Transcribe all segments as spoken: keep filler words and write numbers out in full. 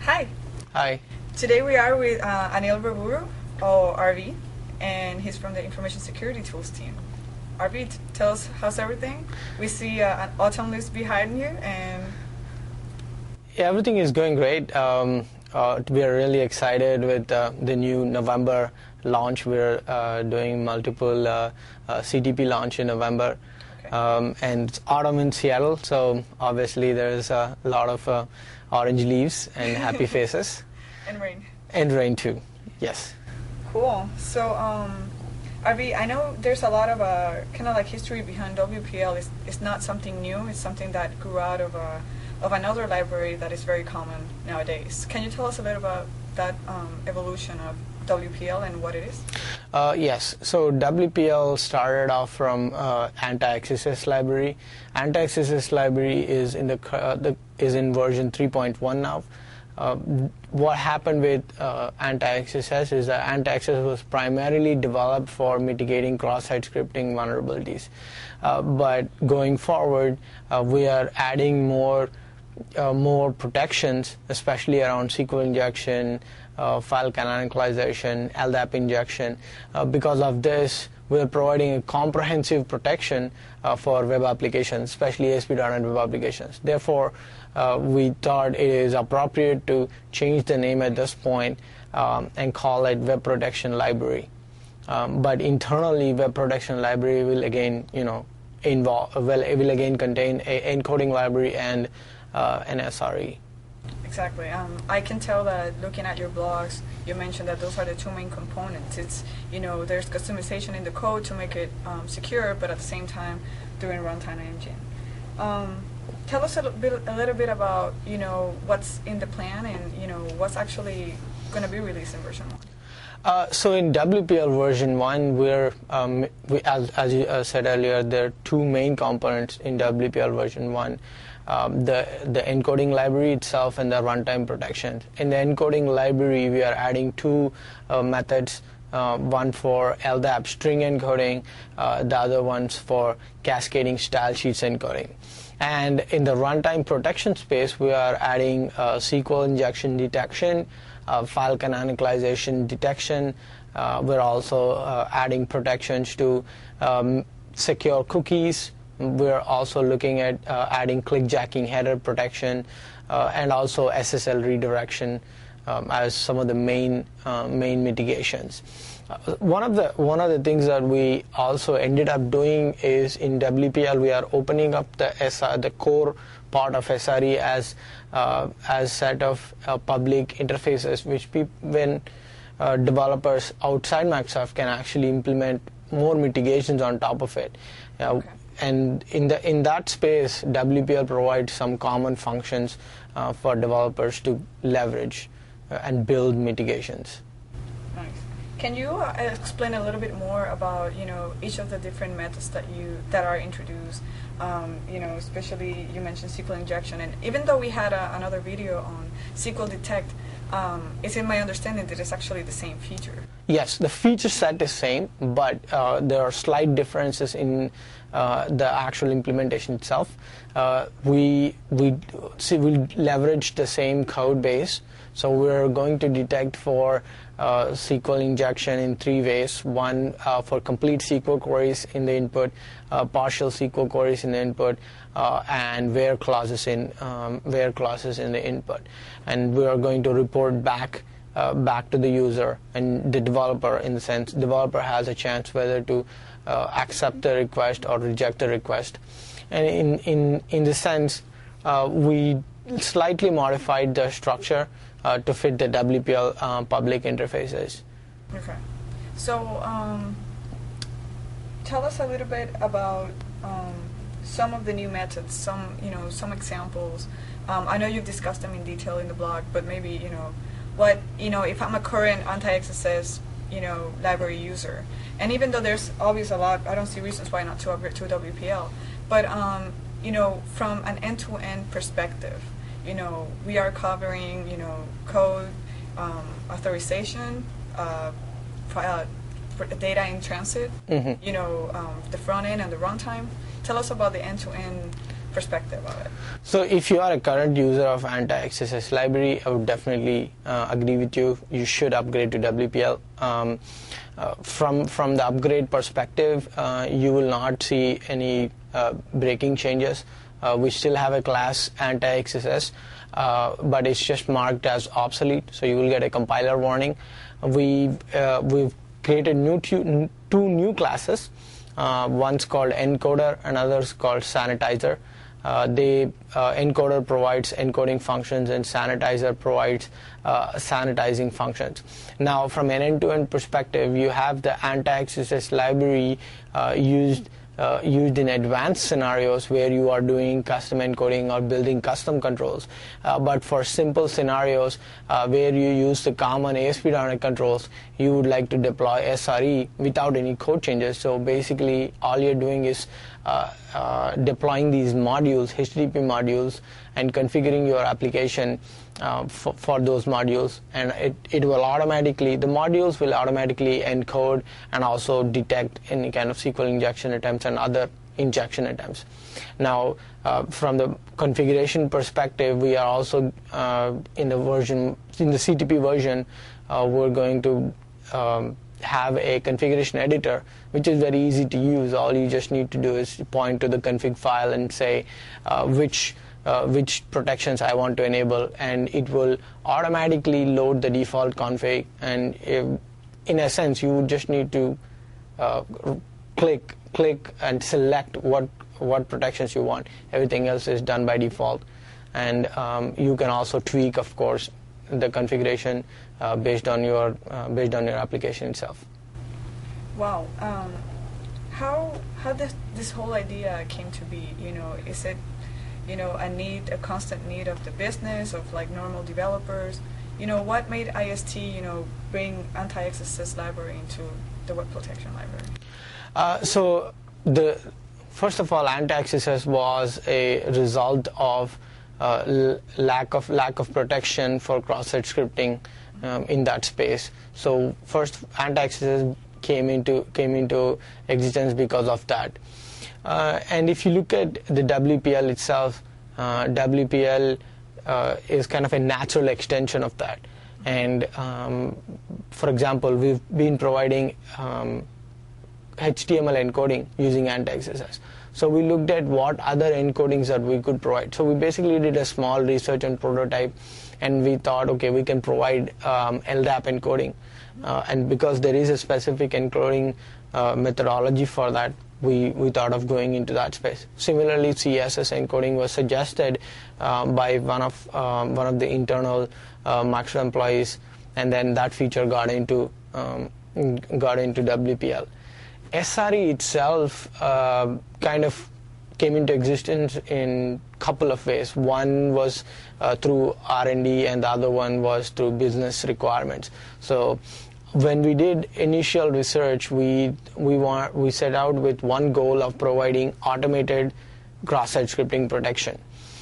Hi. Hi. Today we are with uh, Anil Raburu, or R V, and he's from the Information Security Tools team. R V, t- tell us how's everything? We see uh, an autumn leaves behind you, and Yeah, everything is going great. Um, uh, we are really excited with uh, the new November launch. We're uh, doing multiple uh, uh, C T P launch in November. Okay. Um, and it's autumn in Seattle, so obviously there's a lot of uh, orange leaves and happy faces. and rain. And rain too, yes. Cool. So, um, R V, I know there's a lot of uh, kind of like history behind W P L. It's, it's not something new. It's something that grew out of a of another library that is very common nowadays. Can you tell us a little about that um, evolution of W P L and what it is? Uh, yes, so W P L started off from uh, anti-X S S library. Anti-X S S library is in the, uh, the is in version three point one now. Uh, what happened with uh, anti-X S S is that anti-X S S was primarily developed for mitigating cross-site scripting vulnerabilities. Uh, but going forward, uh, we are adding more uh, more protections, especially around S Q L injection, uh, file canonicalization, L D A P injection. Uh, because of this, we are providing a comprehensive protection uh, for web applications, especially A S P dot NET web applications. Therefore, uh, we thought it is appropriate to change the name at this point um, and call it Web Protection Library. Um, but internally, Web Protection Library will again, you know, involve will it will again contain a encoding library and uh, an S R E. Exactly. Um, I can tell that looking at your blogs, you mentioned that those are the two main components. It's, you know, there's customization in the code to make it um, secure, but at the same time, doing runtime engine. Um, tell us a little bit, a little bit about, you know, what's in the plan and, you know, what's actually going to be released in version one. Uh, so in W P L version one, we're, um, we, as, as you uh, said earlier, there are two main components in W P L version one. Um, the, the encoding library itself and the runtime protection. In the encoding library, we are adding two uh, methods, uh, one for L D A P string encoding, uh, the other one's for cascading style sheets encoding. And in the runtime protection space, we are adding uh, S Q L injection detection, uh, file canonicalization detection. Uh, we're also uh, adding protections to um, secure cookies. We're also looking at uh, adding clickjacking header protection uh, and also S S L redirection um, as some of the main uh, main mitigations. Uh, one of the one of the things that we also ended up doing is in W P L we are opening up the S R, the core part of S R E as uh, as set of uh, public interfaces, which pe- when uh, developers outside Microsoft can actually implement more mitigations on top of it. Uh, okay. And in the in that space, W P L provides some common functions uh, for developers to leverage uh, and build mitigations. Nice. Can you uh, explain a little bit more about, you know, each of the different methods that you that are introduced? Um, you know, especially you mentioned S Q L injection, and even though we had a, another video on S Q L detect, um, it's in my understanding that it's actually the same feature. Yes, the feature set is same, but uh, there are slight differences in uh, the actual implementation itself. Uh, we we see we leverage the same code base, so we're going to detect for uh, S Q L injection in three ways. One uh, for complete S Q L queries in the input, uh, partial S Q L queries in the input, uh, and where clauses in um, where clauses in the input, and we are going to report back. Uh, back to the user and the developer. In the sense, developer has a chance whether to uh, accept the request or reject the request. And in in in the sense, uh, we slightly modified the structure uh, to fit the W P L uh, public interfaces. Okay. So um, tell us a little bit about um, some of the new methods. Some you know some examples. Um, I know you've discussed them in detail in the blog, but maybe you know. What, you know, if I'm a current anti-X S S, you know, library user, and even though there's obviously a lot, I don't see reasons why not to upgrade to W P L, but, um, you know, from an end-to-end perspective, you know, we are covering, you know, code, um, authorization, uh, uh, data in transit, Mm-hmm. you know, um, the front end and the runtime. Tell us about the end-to-end perspective of it. So if you are a current user of anti-X S S library, I would definitely uh, agree with you. You should upgrade to W P L. Um, uh, from from the upgrade perspective, uh, you will not see any uh, breaking changes. Uh, we still have a class anti-X S S, uh, but it's just marked as obsolete, so you will get a compiler warning. We uh, we've created new two, two new classes. Uh, one's called encoder, another's called sanitizer. Uh, they uh, encoder provides encoding functions and sanitizer provides uh, sanitizing functions. Now, from an end-to-end perspective, you have the anti-X S S library uh, used uh, used in advanced scenarios where you are doing custom encoding or building custom controls. Uh, but for simple scenarios uh, where you use the common A S P dot NET controls, you would like to deploy S R E without any code changes. So basically, all you're doing is uh, uh, deploying these modules, H T T P modules, and configuring your application uh, for, for those modules, and it, it will automatically, the modules will automatically encode and also detect any kind of S Q L injection attempts and other injection attempts. Now, uh, from the configuration perspective, we are also uh, in the version, in the C T P version, uh, we're going to um, have a configuration editor, which is very easy to use. All you just need to do is point to the config file and say uh, which uh, which protections I want to enable, and it will automatically load the default config. And if, in a sense, you would just need to uh, click click and select what what protections you want. Everything else is done by default, and um, you can also tweak, of course, the configuration uh, based on your uh, based on your application itself. Wow. Um, how how this this whole idea came to be? You know, is it you know a need, a constant need of the business, of like normal developers? You know, what made I S T you know bring anti-X S S library into the web protection library? Uh, so the first of all, anti-X S S was a result of uh, l- lack of lack of protection for cross-site scripting um, in that space. So first, anti-X S S came into came into existence because of that. Uh, and if you look at the W P L itself, uh, W P L uh, is kind of a natural extension of that. And um, for example, we've been providing um, H T M L encoding using anti-X S S. So we looked at what other encodings that we could provide. So we basically did a small research and prototype, and we thought, okay, we can provide um, L D A P encoding. Uh, and because there is a specific encoding uh, methodology for that, we, we thought of going into that space. Similarly, C S S encoding was suggested um, by one of um, one of the internal uh, Microsoft employees, and then that feature got into um, got into W P L. S R E itself uh, kind of came into existence in a couple of ways. One was uh, through R and D, and the other one was through business requirements. So when we did initial research, we we want we set out with one goal of providing automated cross-site scripting protection,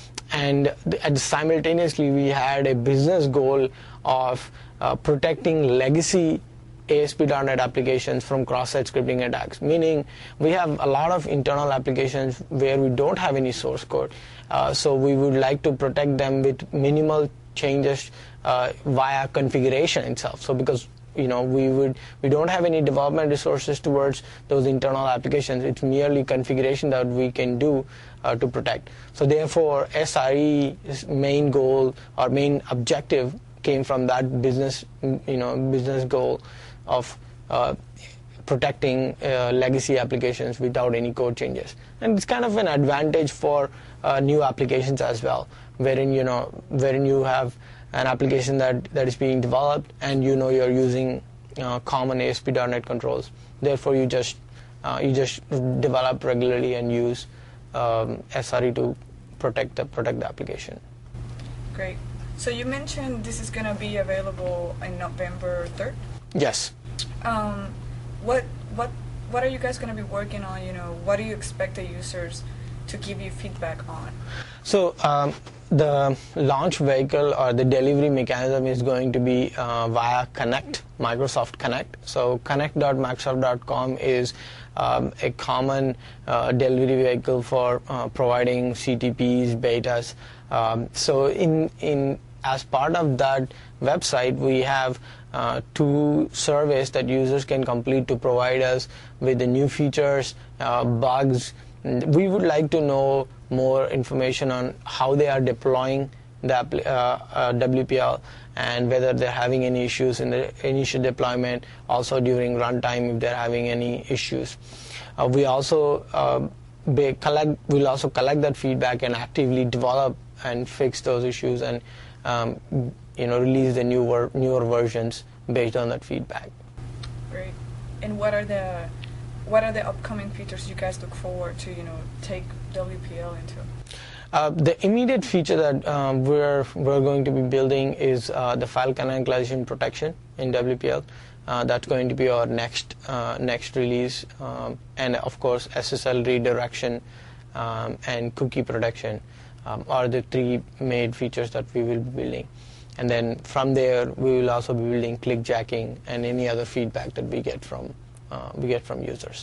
and th- simultaneously we had a business goal of uh, protecting legacy A S P dot NET applications from cross-site scripting attacks, meaning we have a lot of internal applications where we don't have any source code, uh, so we would like to protect them with minimal changes uh, via configuration itself. So because you know we would we don't have any development resources towards those internal applications, it's merely configuration that we can do uh, to protect. So therefore, S R E's main goal or main objective came from that business you know business goal of uh, protecting uh, legacy applications without any code changes. And it's kind of an advantage for uh, new applications as well, wherein you know wherein you have an application that, that is being developed, and you know you're using uh, common A S P dot NET controls. Therefore, you just uh, you just develop regularly and use um, S R E to protect the protect the application. Great. So you mentioned this is going to be available in November third. Yes. Um, what what what are you guys going to be working on? You know, what do you expect the users to give you feedback on? So um, the launch vehicle or the delivery mechanism is going to be uh, via Connect, Microsoft Connect. So connect dot microsoft dot com is um, a common uh, delivery vehicle for uh, providing C T Ps, betas. Um, so in in as part of that website, we have uh, two surveys that users can complete to provide us with the new features, uh, bugs. We would like to know more information on how they are deploying the uh, uh, W P L and whether they're having any issues in the initial deployment, also during runtime if they're having any issues. Uh, we also uh, be collect, we'll also collect that feedback and actively develop and fix those issues and um, you know release the newer newer versions based on that feedback. Great. And what are the what are the upcoming features you guys look forward to, you know, take W P L into? Uh, the immediate feature that um, we're we're going to be building is uh, the file canonicalization protection in W P L. Uh, that's going to be our next uh, next release, um, and of course S S L redirection um, and cookie protection um, are the three main features that we will be building. And then from there, we will also be building clickjacking and any other feedback that we get from uh, we get from users.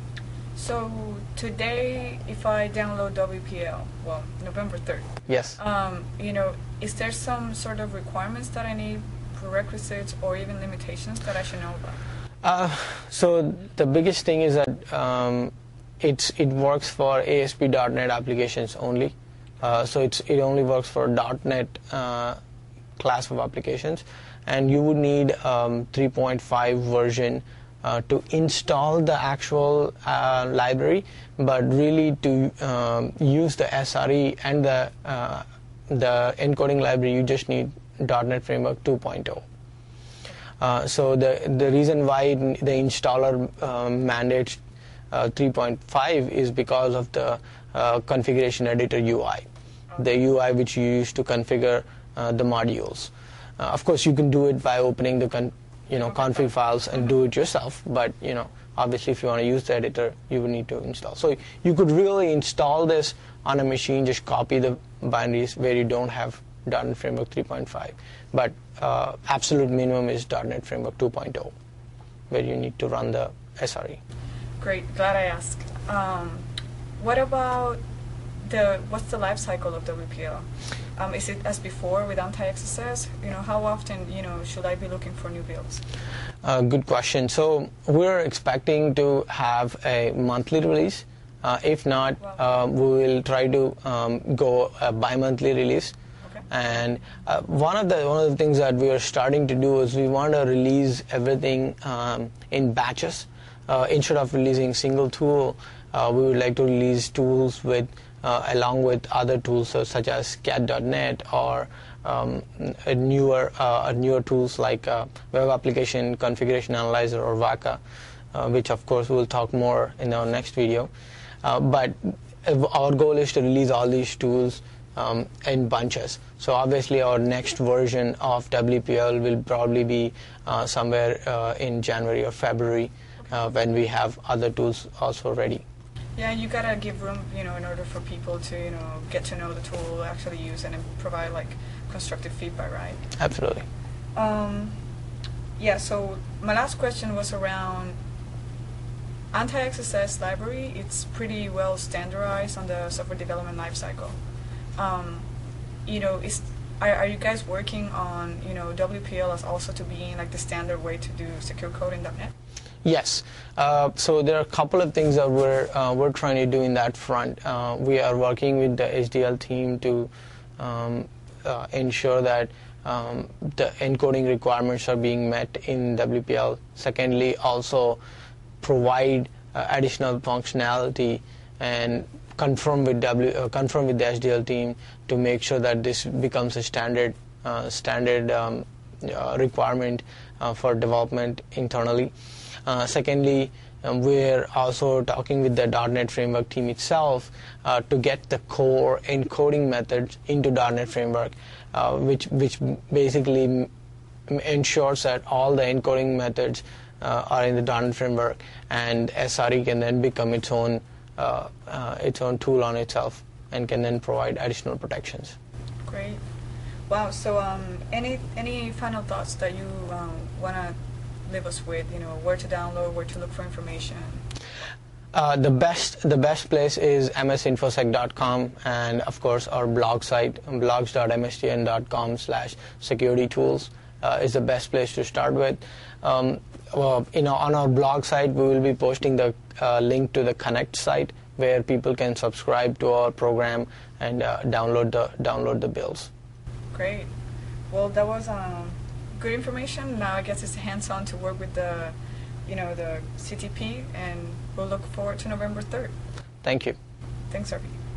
So today, if I download W P L, well, November third. Yes. Um, you know, is there some sort of requirements that I need, prerequisites, or even limitations that I should know about? Uh, so the biggest thing is that um, it's it works for A S P dot net applications only. Uh, so it's it only works for .NET uh, class of applications, and you would need um, three point five version uh, to install the actual uh, library, but really to um, use the S R E and the uh, the encoding library, you just need .NET Framework two point oh. Uh, so the the reason why the installer um, mandates uh, three point five is because of the uh, configuration editor U I, the U I which you use to configure uh, the modules. Uh, of course, you can do it by opening the con you know config files and do it yourself. But you know, obviously, if you want to use the editor, you will need to install. So you could really install this on a machine, just copy the binaries where you don't have .NET Framework three point five, but uh, absolute minimum is .NET Framework two point oh, where you need to run the S R E. Great, glad I asked. Um, what about the what's the life cycle of W P L? Um, is it as before with anti-X S S? You know, how often you know should I be looking for new builds? Uh, good question. So we're expecting to have a monthly release. Uh, if not, Wow. uh, we will try to um, go a bi-monthly release. And uh, one of the one of the things that we are starting to do is we want to release everything um, in batches. Uh, instead of releasing single tool, uh, we would like to release tools with uh, along with other tools so, such as cat dot net or um, a newer uh, newer tools like uh, Web Application Configuration Analyzer or Waka, uh, which of course we'll talk more in our next video. Uh, but our goal is to release all these tools Um, in bunches. So obviously our next version of W P L will probably be uh, somewhere uh, in January or February uh, when we have other tools also ready. Yeah, and you gotta give room, you know, in order for people to, you know, get to know the tool, actually use it, and provide like constructive feedback, right? Absolutely. Um, yeah. So my last question was around anti-X S S library. It's pretty well standardized on the software development lifecycle. Um, you know, is are, are you guys working on, you know, W P L as also to being like the standard way to do secure code in .NET? Yes. Uh, so there are a couple of things that we're uh, we're trying to do in that front. Uh, we are working with the H D L team to um, uh, ensure that um, the encoding requirements are being met in W P L. Secondly, also provide uh, additional functionality and confirm with W, uh, confirm with the H D L team to make sure that this becomes a standard uh, standard um, uh, requirement uh, for development internally. Uh, secondly, um, we're also talking with the .NET Framework team itself uh, to get the core encoding methods into .NET Framework, uh, which which basically m ensures that all the encoding methods uh, are in the .NET Framework, and S R E can then become its own Uh, uh, its own tool on itself and can then provide additional protections. Great. Wow. So, um, any any final thoughts that you um, want to leave us with? You know, where to download, where to look for information. Uh, the best the best place is m s infosec dot com, and of course our blog site, blogs dot m s t n dot com slash security tools uh, is the best place to start with. Um, well, you know, on our blog site we will be posting the uh, link to the Connect site where people can subscribe to our program and uh, download the download the bills. Great. Well, that was um, good information. Now I guess it's hands-on to work with the, you know, the C T P, and we'll look forward to November third. Thank you. Thanks, Arvi.